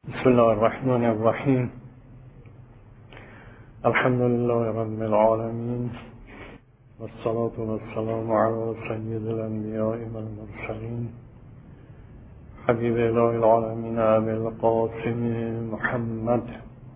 بسم الله الرحمن الرحیم. الحمد لله رب العالمین والصلاة والسلام علی سید الانبیاء والمرسلین حبیب اله العالمین ابی القاسم محمد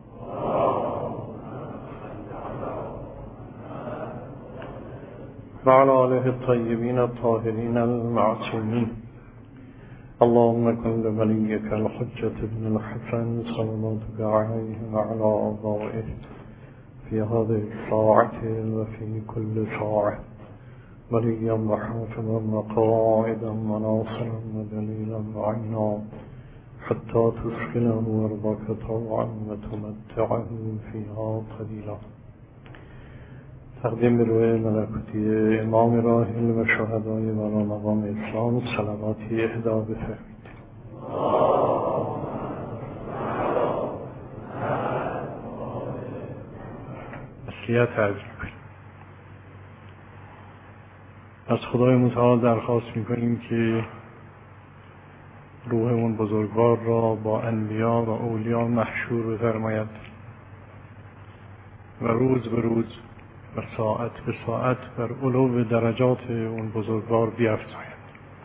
و علی آله الطیبین الطاهرین المعصومین. اللهم كن لوليك الحجة بن الحسن صلواتك عليه وعلى آبائه في هذه الساعة وفي كل ساعة وليا وحافظا وقائدا وناصرا ودليلا وعينا حتى تسكنه أرضك طوعا وتمتعه فيها قليلا. تقدیم به روی ملکوتی امام راحل و شهدای والا مقام اسلام صلواتی اهدا بفرمایید. وصیت عرض می‌کنیم. از خدای متعال درخواست می‌کنیم که روح اون بزرگوار را با انبیا و اولیا محشور بفرماید و روز به روز و ساعت به ساعت بر علو درجات اون بزرگوار بیفزاید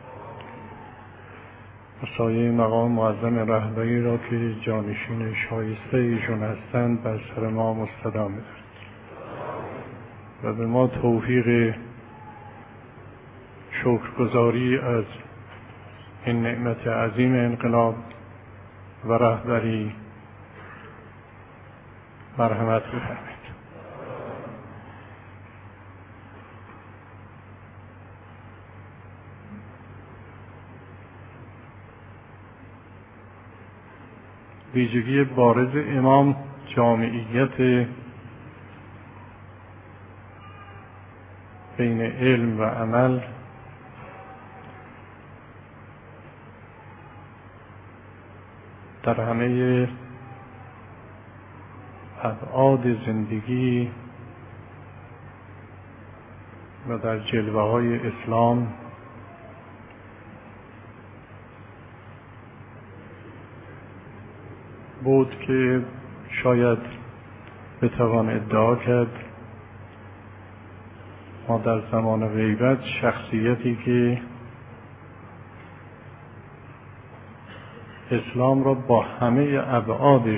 و سایه مقام معظم رهبری را که جانشین شایسته ایشون هستند بر سر ما مستدام بدارد و به ما توفیق شکرگزاری از این نعمت عظیم انقلاب و رهبری مرحمت بفرمایید. ویژگی بارز امام جامعیت بین علم و عمل در همه ابعاد زندگی و در جلوه های اسلام بود که شاید بتوان ادعا کرد ما در زمان غیبت شخصیتی که اسلام را با همه ابعادش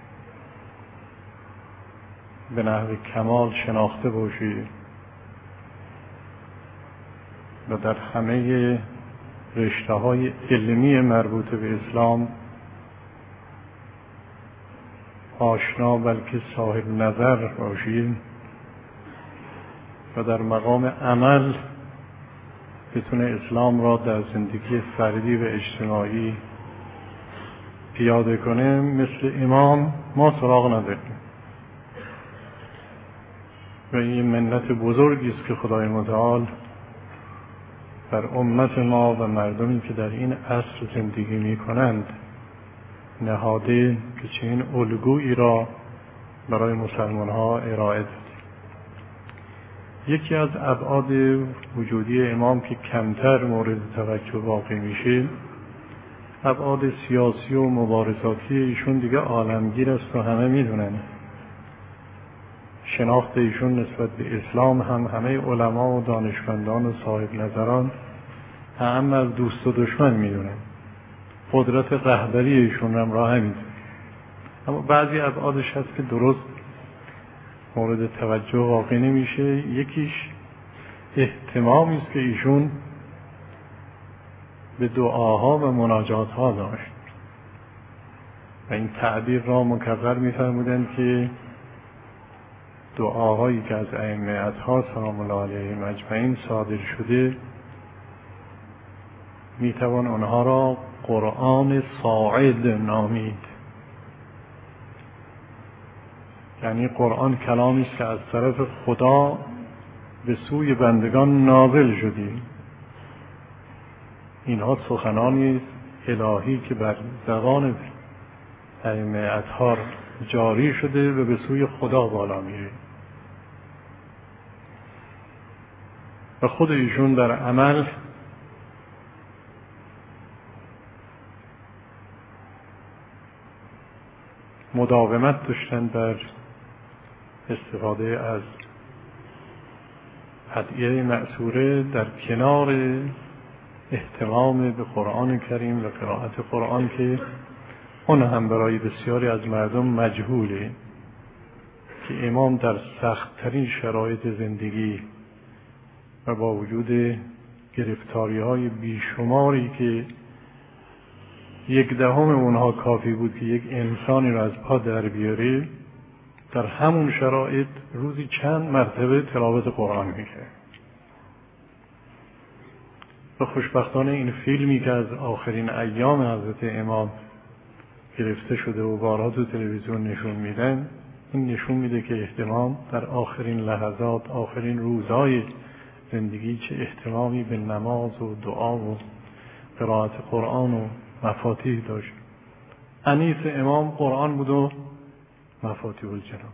به نحو کمال شناخته باشی و در همه رشته‌های علمی مربوط به اسلام آشنا بلکه صاحب نظر باشید و در مقام عمل بتونه اسلام را در زندگی فردی و اجتماعی پیاده کنه، مثل امام ما سراغ نداریم و این منت بزرگی است که خدای متعال بر امت ما و مردمی که در این عصر زندگی می کنند نهاده که چنین الگویی را برای مسلمان ها ارائه داد. یکی از ابعاد وجودی امام که کمتر مورد توجه واقع میشه ابعاد سیاسی و مبارزاتی ایشون دیگه عالمگیر است و همه میدونن. شناخت ایشون نسبت به اسلام هم همه علما و دانشمندان و صاحب نظران هم از دوست و دشمن میدونن. قدرت رهبری ایشون هم راه همین. اما بعضی ابعادش هست که درست مورد توجه واقع نمیشه. یکیش اهتمامی است که ایشون به دعاها و مناجاتها داشت و این تعبیر را مکرر می‌فرمودند که دعاهایی که از ائمه اطهار سلام الله علیهم اجمعین صادر شده میتوان آنها را قرآن صاعد نامید. یعنی قرآن کلامی است که از طرف خدا به سوی بندگان نازل شده. اینها سخنانی الهی که بر زبان ائمه اطهار جاری شده و به سوی خدا بالا میره و خود ایشون در عمل مداومت داشتن بر استفاده از ادعیه مأثوره در کنار اهتمام به قرآن کریم و قرائت قرآن که اون هم برای بسیاری از مردم مجهوله که امام در سخت‌ترین شرایط زندگی و با وجود گرفتاری‌های بیشماری که 1/10 اونها کافی بود که یک انسانی را از پا در بیاره، در همون شرایط روزی چند مرتبه تلاوت قرآن میکرد. و خوشبختانه این فیلمی که از آخرین ایام حضرت امام گرفته شده و بارها تو تلویزیون نشون میدن، این نشون میده که اهتمام در آخرین لحظات، آخرین روزهای زندگی چه اهتمامی به نماز و دعا و قرائت قرآن و مفاتیح داشت. انیس امام قرآن بود و مفاتیح الجنان.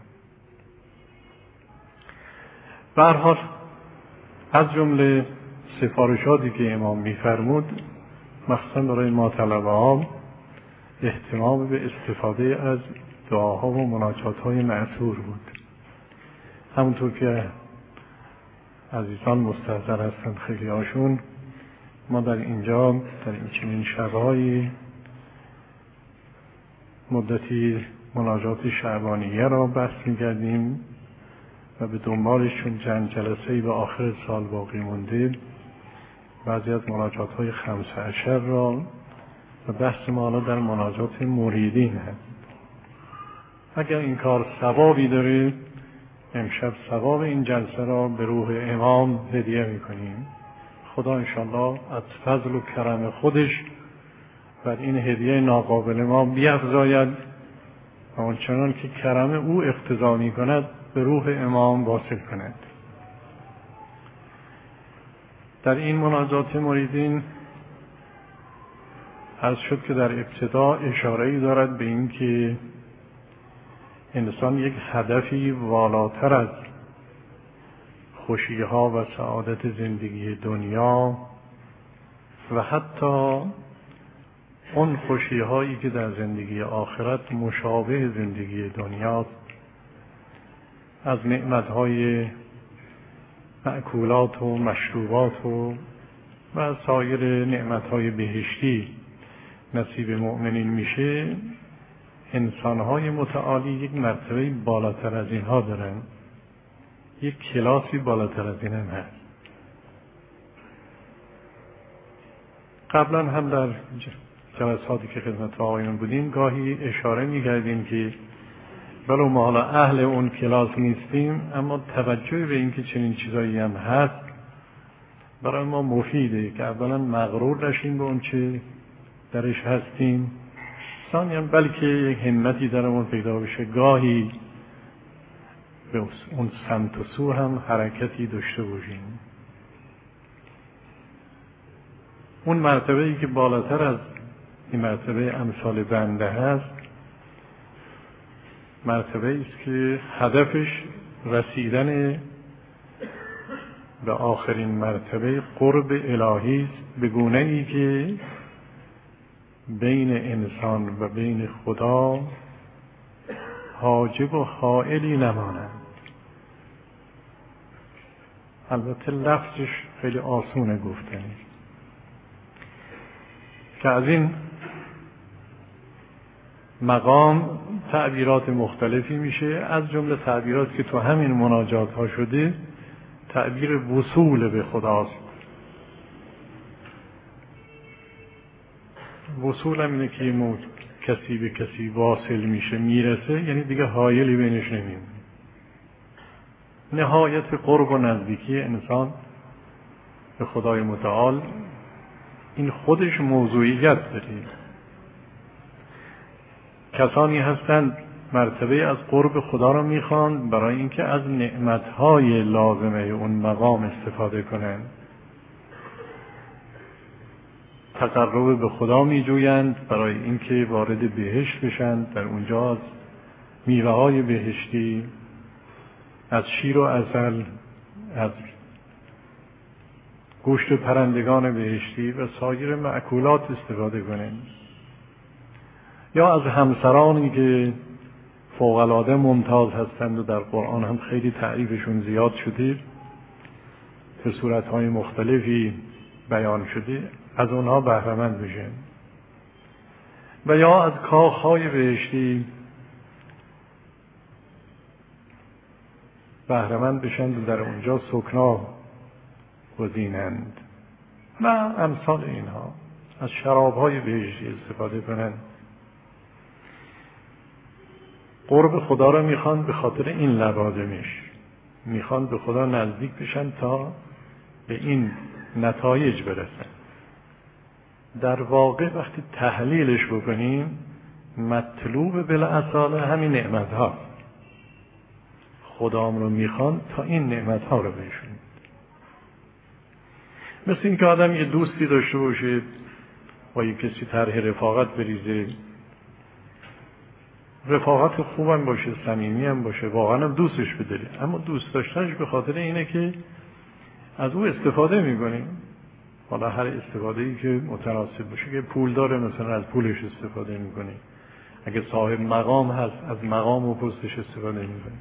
به هر حال از جمله سفارشاتی که امام می‌فرمود مخصوصا برای ما طلبه‌ها اهتمام به استفاده از دعاها و مناجات‌های مأثور بود. همونطور که عزیزان مستحضر هستن خیلی هاشون، ما در اینجا در این چنین شب‌های مدتی مناجات شعبانیه را بحث می‌کردیم و به دنبالش چون چند جلسه‌ای به آخر سال باقی مونده بعضی از مناجات‌های 15 را و بحث ما حالا در مناجات مریدین هست. اگر این کار ثوابی داره امشب ثواب این جلسه را به روح امام هدیه می‌کنیم. خدا انشاءالله از فضل و کرم خودش بر این هدیه ناقابل ما بیفزاید و آنچنان که کرم او اقتضا می‌کند به روح امام واصل کند. در این مناجات مریدین عرض شد که در ابتدا اشاره‌ای دارد به این که انسان یک هدفی والاتر از خوشی‌ها و سعادت زندگی دنیا و حتی اون خوشی‌هایی که در زندگی آخرت مشابه زندگی دنیاست، از نعمت‌های مأکولات و مشروبات و سایر نعمت‌های بهشتی نصیب مؤمنین میشه، انسان‌های متعالی یک مرتبه بالاتر از اینها دارن، یک کلاسی بالاتر از این هم هست. قبلا هم در جلساتی که خدمت آقایون بودیم گاهی اشاره می‌کردیم که ولو ما حالا اهل اون کلاس نیستیم اما توجه به این که چنین چیزایی هم هست برای ما مفیده که اولا مغرور نشیم به اون چه درش هستیم، ثانیاً بلکه یک همتی درمون پیدا بشه گاهی به اون سمت و سو هم حرکتی داشته باشیم. اون مرتبه‌ای که بالاتر از این مرتبه امثال بنده هست مرتبه‌ای است که هدفش رسیدن به آخرین مرتبه قرب الهی است، به گونه‌ای که بین انسان و بین خدا حاجب و حائلی نمانند. البته لفظش خیلی آسونه گفتنی که از این مقام تعبیرات مختلفی میشه، از جمله تعبیرات که تو همین مناجات ها شده تعبیر وصول به خداست. وصول هم اینه که کسی به کسی واصل میشه، میرسه، یعنی دیگه حایلی بینش نمیمونه. نهایت قرب و نزدیکی انسان به خدای متعال این خودش موضوعیت داره. کسانی هستند مرتبه از قرب خدا را میخوان برای اینکه از نعمتهای لازمه اون مقام استفاده کنند، تقرب به خدا میجویند برای اینکه وارد بهشت بشن، در اونجا از میوه‌های بهشتی، از شیر و عسل، از گوشت پرندگان بهشتی و سایر مأکولات استفاده کنند، یا از همسرانی که فوق‌العاده ممتاز هستند و در قرآن هم خیلی تعریفشون زیاد شده، به صورت‌های مختلفی بیان شده، از اونها بهره‌مند بشن و یا از کاخ‌های بهشتی بهره‌مند بشن و در اونجا سکنا گزینند و امثال اینها، از شراب‌های بهشتی استفاده کنند. قرب خدا را میخوان به خاطر این لوازمش، میخوان به خدا نزدیک بشن تا به این نتایج برسن. در واقع وقتی تحلیلش بکنیم مطلوب بالاصاله همین نعمت ها، خدام رو میخوان تا این نعمت ها رو بهشون. مثل این که آدم یه دوستی داشته باشه با یک کسی طرح رفاقت بریزه، رفاقت خوبم باشه، صمیمی هم باشه، واقعا هم دوستش بداره، اما دوست داشتنش به خاطر اینه که از او استفاده میکنیم، حالا هر استفاده‌ای که متناسب باشه، که پول داره مثلا از پولش استفاده میکنه، اگه صاحب مقام هست از مقام و پستش استفاده میکنه.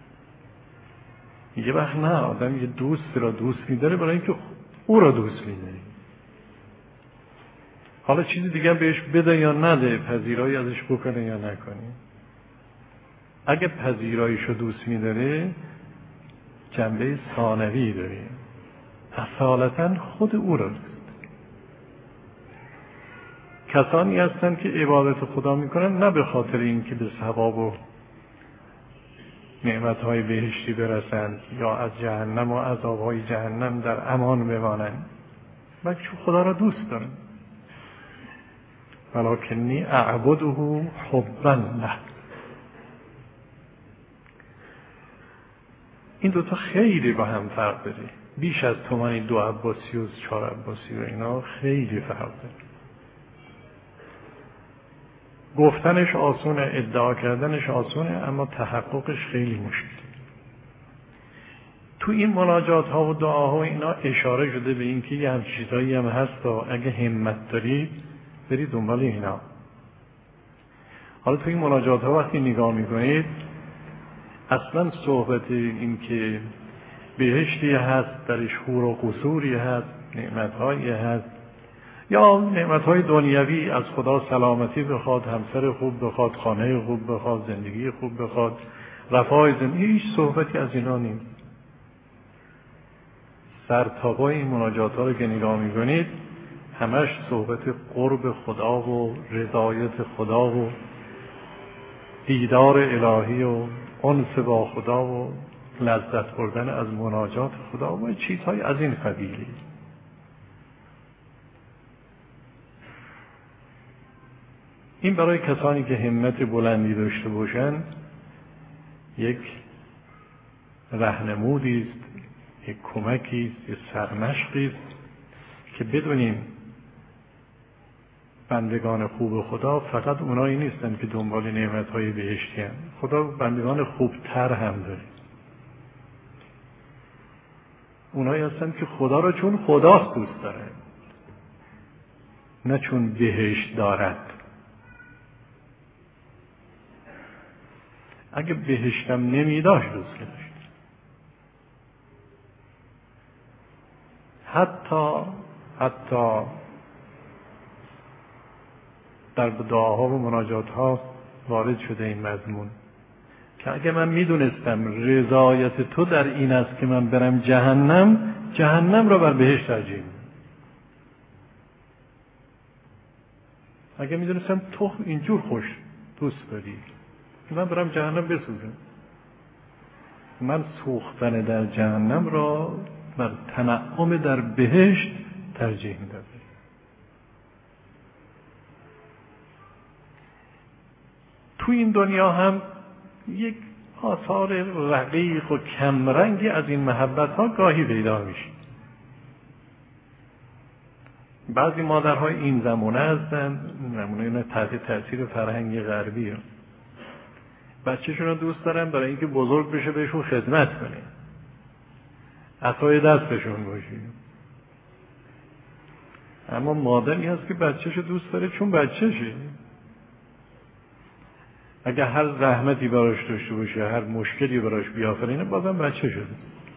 یه وقت نه، آدم یه دوست را دوست میداره برای اینکه او را دوست میداره، حالا چیزی دیگه بهش بده یا نده، پذیرایی ازش بکنه یا نکنه. اگه پذیراییشو دوست میداره جنبه ثانوی داره، اصالتا خود او را دوست. کسانی هستند که عبادت خدا میکنن نه به خاطر اینکه به ثواب و نعمتهای بهشتی برسند یا از جهنم و عذابهای جهنم در امان بمانند، بلکه خدا را دوست دارن. ولکنی اعبده حبا له. این دوتا خیلی با هم فرق داره، بیش از تومانی 2 عباسی و 4 عباسی و اینا خیلی فرق داره. گفتنش آسونه، ادعا کردنش آسونه، اما تحققش خیلی مشکل. تو این مناجات ها و دعاها و اینا اشاره شده به این که یه همچین چیزایی هم هست و اگه همت دارید برید دنبال اینا. حالا تو این مناجات ها وقتی نگاه میکنید اصلا صحبت این که بهشتی هست درش حور و قصوری هست، نعمتهایی هست، یا نعمتهای دنیوی از خدا سلامتی بخواد، همسر خوب بخواد، خانه خوب بخواد، زندگی خوب بخواد، رفاه زندگی، هیچ صحبتی از اینا نیست. سرتاپای این مناجات ها رو که نگاه میکنید همش صحبت قرب خدا و رضایت خدا و دیدار الهی و انس با خدا و لذت بردن از مناجات خدا و چیزهای از این قبیلی. این برای کسانی که همت بلندی داشته باشند یک راهنمودی است، یک کمکی است، یک سرمشقی است که بدونیم بندگان خوب خدا فقط اونایی نیستن که دنبال نعمت‌های بهشتی هستند. خدا بندگان خوبتر هم داره. اونایی هستن که خدا را چون خداست دوست دارن، نه چون بهشت دارد. اگه بهشتم نمیداشت دوست داشت. حتی در دعاها و مناجاتها وارد شده این مضمون که اگه من میدونستم رضایت تو در این است که من برم جهنم را بر بهشت ترجیح میدم. اگه میدونستم تو اینجور خوش دوست داری که من برم جهنم بسوزم، من سوختن در جهنم را بر تنعم در بهشت ترجیح میدم. تو این دنیا هم یک آثار رقیق و کمرنگی از این محبت ها گاهی پیدا میشه. بعضی مادرهای این زمانه هستن، زمانه تحت تاثیر فرهنگ غربی هستن. بچه‌شون رو دوست دارن برای اینکه بزرگ بشه بهشون خدمت کنه، عصای دستشون باشه. اما مادری هست که بچه‌شو دوست داره چون بچه‌شه. اگر هر زحمتی براش داشته باشه، هر مشکلی براش بیافرینه، بازم بچه شده.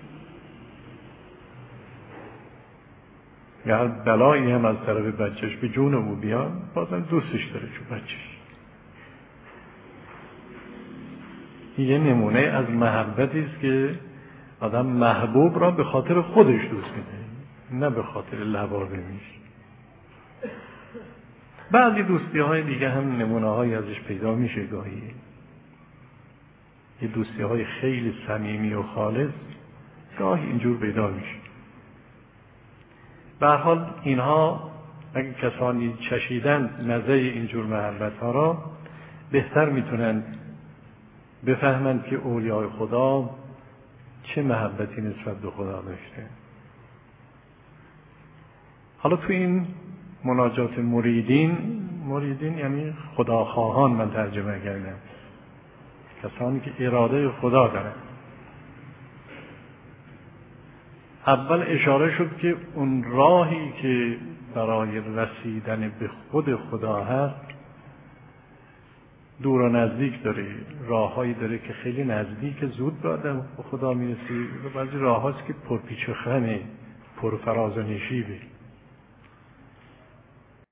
یا هر بلایی هم از طرف بچهش به جون او بیاد، بازم دوستش داره چون بچهش. یه نمونه از محبتی است که آدم محبوب را به خاطر خودش دوست میده، نه به خاطر لوازمش. بعضی دوستی های دیگه هم نمونه های ازش پیدا میشه گاهی، یه دوستی های خیلی صمیمی و خالص گاهی اینجور پیدا میشه. به هر حال اینها اگه کسانی چشیدن مزه اینجور محبت ها را، بهتر میتونن بفهمند که اولیای خدا چه محبتی نسبت به خدا داشته. حالا تو این مناجات مریدین یعنی خداخواهان، من ترجمه کردم، کسانی که اراده خدا دارن. اول اشاره شد که اون راهی که برای رسیدن به خود خدا هست دور و نزدیک داره. راههایی داره که خیلی نزدیک، زود به آدم به خدا میرسی، و بعضی راه هاست که پرپیچ و خمه، پرفراز و نشیبه.